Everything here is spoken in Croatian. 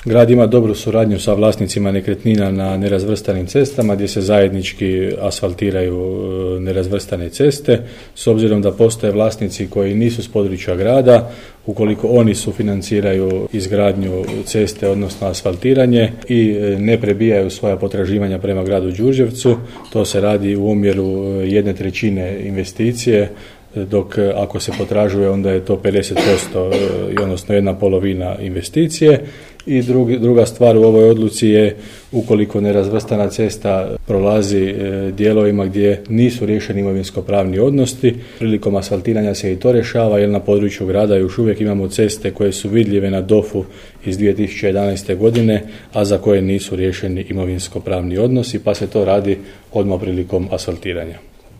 Grad ima dobru suradnju sa vlasnicima nekretnina na nerazvrstanim cestama gdje se zajednički asfaltiraju nerazvrstane ceste, s obzirom da postoje vlasnici koji nisu s područja grada. Ukoliko oni sufinanciraju izgradnju ceste, odnosno asfaltiranje i ne prebijaju svoja potraživanja prema gradu Đurđevcu, to se radi u omjeru 1/3 investicije, dok ako se potražuje onda je to 50%, odnosno 1/2 investicije. I druga stvar u ovoj odluci je ukoliko nerazvrstana cesta prolazi dijelovima gdje nisu riješeni imovinsko-pravni odnosi, prilikom asfaltiranja se i to rješava, jer na području grada još uvijek imamo ceste koje su vidljive na DOF-u iz 2011. godine, a za koje nisu riješeni imovinsko-pravni odnosi, pa se to radi odmah prilikom asfaltiranja.